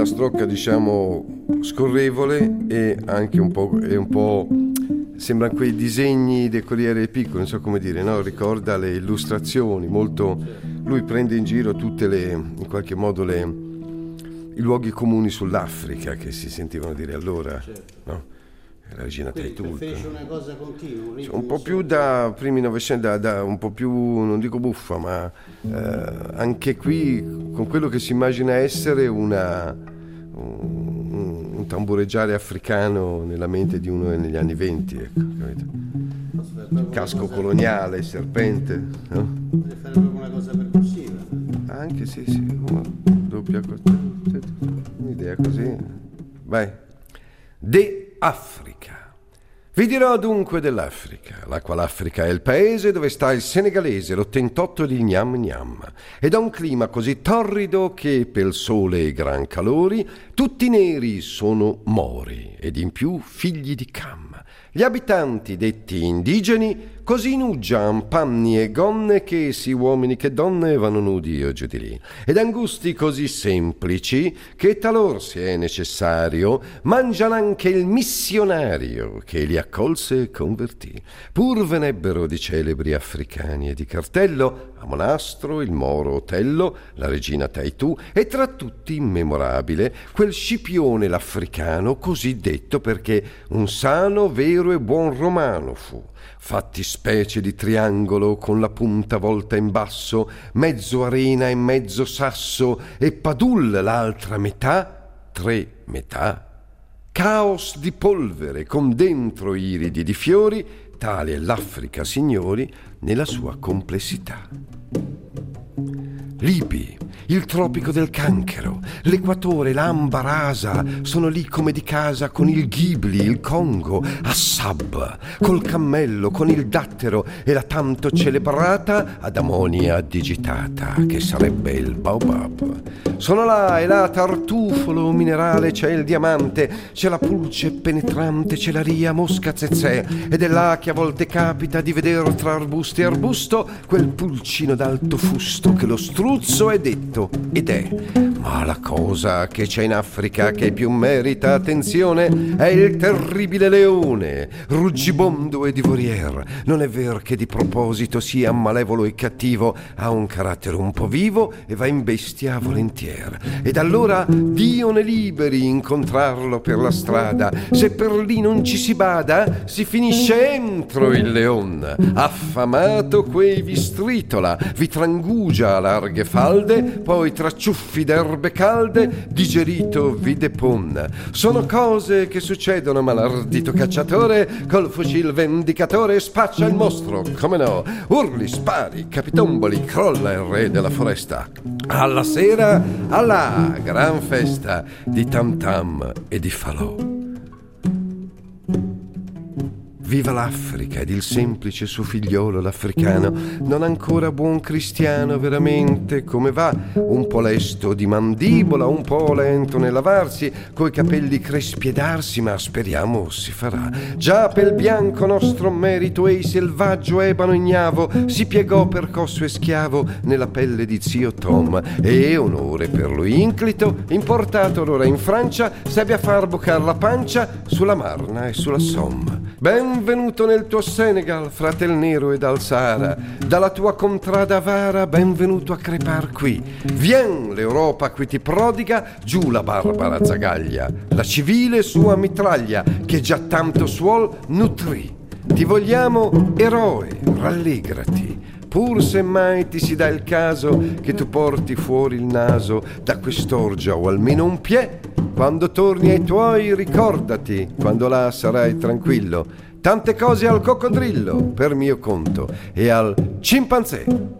filastrocca, diciamo, scorrevole e anche un po' sembrano quei disegni dei Corriere Piccolo, non so come dire, no? Ricorda le illustrazioni, molto. Lui prende in giro tutte in qualche modo i luoghi comuni sull'Africa che si sentivano dire allora, no? La regina Taitul. Fece una cosa continua, un po' più da primi Novecento, un po' più, non dico buffa, ma anche qui con quello che si immagina essere un tambureggiare africano nella mente di uno negli anni '20, ecco, capito? Casco coloniale, serpente, no? Deve fare proprio una cosa percussiva. Anche sì, doppia un'idea così. Vai. De Africa. Vi dirò dunque dell'Africa, la qual Africa è il paese dove sta il senegalese, l'88 di Gnam Gnam, ed ha un clima così torrido che pel sole e i gran calori tutti neri sono mori ed in più figli di Cam. Gli abitanti detti indigeni così nuggian panni e gonne che sì uomini che donne vanno nudi o giù di lì, ed angusti così semplici che talor se è necessario mangiano anche il missionario che li accolse e convertì. Pur venebbero di celebri africani e di cartello a Monastro, il Moro Otello, la regina Taitù e tra tutti immemorabile quel Scipione l'Africano, così detto perché un sano, vero e buon romano fu. Fatti specie di triangolo con la punta volta in basso, mezzo arena e mezzo sasso e padul l'altra metà, 3 metà. Caos di polvere con dentro iridi di fiori, tale è l'Africa, signori, nella sua complessità. Libi, il tropico del Canchero, l'Equatore, l'Amba rasa, sono lì come di casa con il Ghibli, il Congo, Assab, col cammello, con il dattero e la tanto celebrata Adamonia digitata, che sarebbe il baobab. Sono là e là tartufolo minerale, c'è il diamante, c'è la pulce penetrante, c'è la ria mosca zezè, ed è là che a volte capita di veder tra arbusto e arbusto quel pulcino d'alto fusto che lo struzzo è detto ed è. Ma la cosa che c'è in Africa che più merita attenzione è il terribile leone, ruggibondo e divorier. Non è ver che di proposito sia malevolo e cattivo, ha un carattere un po' vivo e va in bestia volentieri. Ed allora Dio ne liberi incontrarlo per la strada. Se per lì non ci si bada, si finisce entro il leon. Affamato quei vi stritola, vi trangugia a larghe falde, poi tra ciuffi d'erbe calde digerito vi deponna. Sono cose che succedono, ma l'ardito cacciatore col fucil vendicatore spaccia il mostro, come no, urli, spari, capitomboli, crolla il re della foresta. Alla sera, alla gran festa di tam tam e di falò. Viva l'Africa ed il semplice suo figliolo l'africano, non ancora buon cristiano veramente, come va? Un po' lesto di mandibola, un po' lento nel lavarsi, coi capelli crespi e darsi, ma speriamo si farà. Già pel bianco nostro merito ei selvaggio ebano ignavo, si piegò percosso e schiavo nella pelle di zio Tom, e onore per lui inclito, importato allora in Francia, sebbia far boccar la pancia sulla Marna e sulla Somme. Benvenuto nel tuo Senegal, fratel nero ed al Sahara, dalla tua contrada avara, benvenuto a crepar qui. Vien l'Europa qui ti prodiga, giù la barbara zagaglia, la civile sua mitraglia, che già tanto suol nutrì. Ti vogliamo eroe, rallegrati, pur se mai ti si dà il caso che tu porti fuori il naso da quest'orgia o almeno un piè. Quando torni ai tuoi ricordati, quando là sarai tranquillo, tante cose al coccodrillo per mio conto e al scimpanzé.